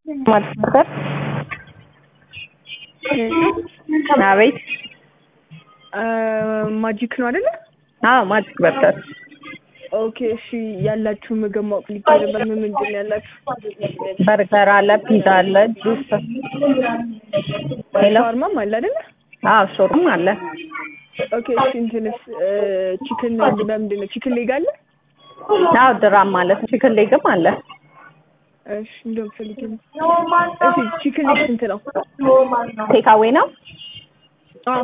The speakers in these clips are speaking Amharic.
ማስተር አቤት ማጂክ ነው አይደለ? አዎ ማጂክ በርገር። ኦኬ እሺ፣ ያላችሁ ምግብ ማወቅ ሊቻል በምን ምንድን ነው ያላችሁ? በርገር አለ፣ ፒዛ አለ፣ ጁስ ሻወርማም አለ አይደለ? አዎ ሾርም አለ። ኦኬ እሺ፣ እንትንስ ቺክን በምንድን ነው? ቺክን ሌግ አለ? አዎ ድራም ማለት ቺክን ሌግም አለ። እሺ እንደውም ፈልጌ ነው። እሺ ቺክን ሌግ ስንት ነው? ቴካዌ ነው? አዎ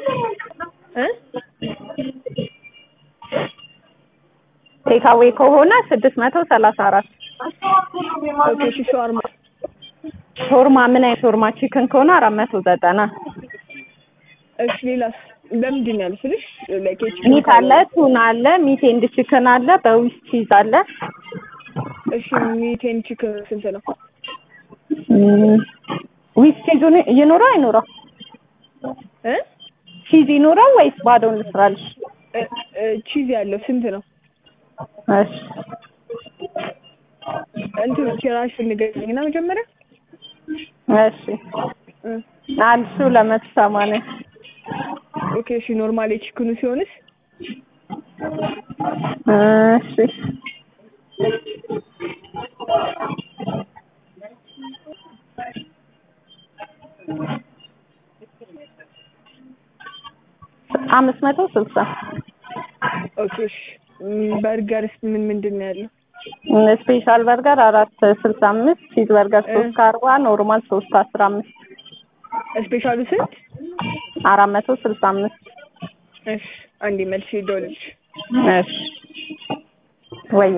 ቴካዌ ከሆነ 634። ኦኬ እሺ፣ ሻወርማ ሾርማ ምን አይነት ሾርማ? ቺክን ከሆነ 490። እሺ ሌላስ በምንድን ነው ያልሽልሽ? ላይክ ሚት አለ፣ ቱና አለ፣ ሚት ኤንድ ቺክን አለ፣ በዊዝ ቺዝ አለ። እሺ ሚት ኤንድ ቺክን ስንት ነው? ዊዝ ቺዝ ይኖረው አይኖረው? ቺዝ ይኖረው ወይስ ባዶውን ልስራልሽ? ቺዝ ያለው ስንት ነው? እሺ እንትን ኪራሽ ንገሪኝና መጀመሪያ። እሺ አንድ 280። ኦኬ እሺ፣ ኖርማል ቺክኑ ሲሆንስ? እሺ 560። ኦኬ እሺ፣ በርገርስ ምን ምንድን ነው ያለው? ስፔሻል በርገር 465፣ ቺዝ በርገር 340፣ ኖርማል 315። ስፔሻሉ ስንት? 465። እሺ አንዴ መልሼ ልደውልልሽ። እሺ ወይ